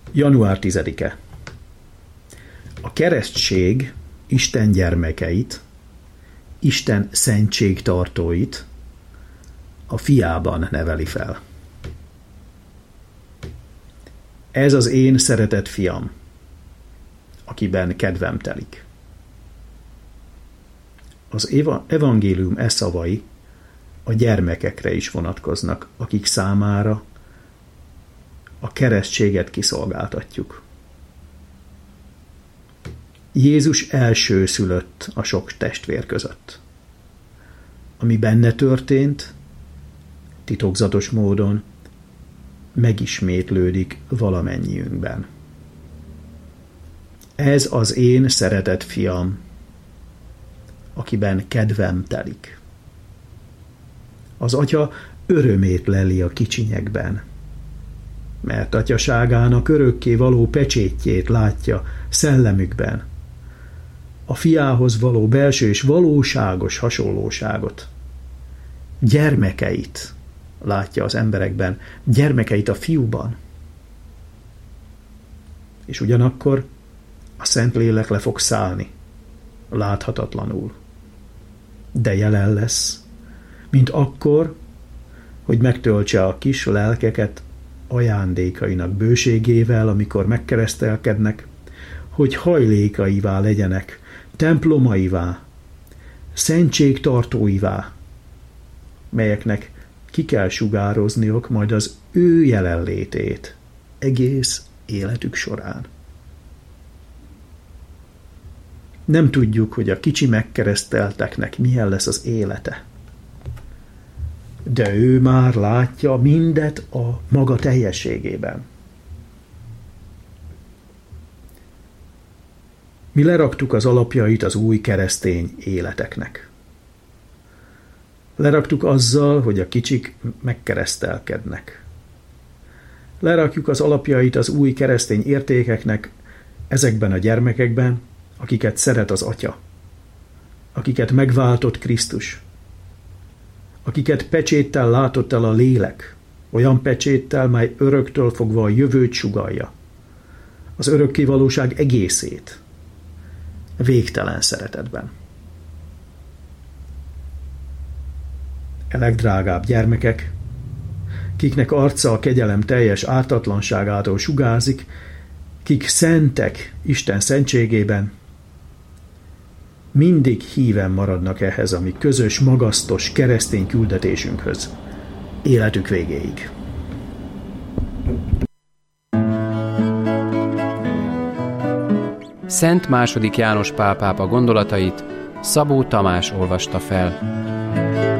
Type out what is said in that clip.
Január 10-e. A keresztség Isten gyermekeit, Isten szentségtartóit a fiában neveli fel. Ez az én szeretett fiam, akiben kedvem telik. Az evangélium szavai a gyermekekre is vonatkoznak, akik számára a keresztséget kiszolgáltatjuk. Jézus elsőszülött a sok testvér között. Ami benne történt, titokzatos módon megismétlődik valamennyiünkben. Ez az én szeretett fiam, akiben kedvem telik. Az atya örömét leli a kicsinyekben, mert atyaságának örökké való pecsétjét látja szellemükben, a fiához való belső és valóságos hasonlóságot. Gyermekeit látja az emberekben, gyermekeit a fiúban. És ugyanakkor a Szentlélek le fog szállni, láthatatlanul. De jelen lesz, mint akkor, hogy megtöltse a kis lelkeket ajándékainak bőségével, amikor megkeresztelkednek, hogy hajlékaivá legyenek, templomaivá, szentségtartóivá, melyeknek ki kell sugározniuk majd az ő jelenlétét egész életük során. Nem tudjuk, hogy a kicsi megkeresztelteknek milyen lesz az élete, de ő már látja mindet a maga teljességében. Mi leraktuk az alapjait az új keresztény életeknek. Leraktuk azzal, hogy a kicsik megkeresztelkednek. Lerakjuk az alapjait az új keresztény értékeknek ezekben a gyermekekben, akiket szeret az Atya, akiket megváltott Krisztus, akiket pecséttel látott el a lélek, olyan pecséttel, mely öröktől fogva a jövőt sugallja, az örökkévalóság egészét, végtelen szeretetben. Legdrágább gyermekek, kiknek arca a kegyelem teljes ártatlanságától sugárzik, kik szentek Isten szentségében, mindig híven maradnak ehhez a mi közös, magasztos keresztény küldetésünkhöz, életük végéig. Szent II. János Pál pápa gondolatait Szabó Tamás olvasta fel.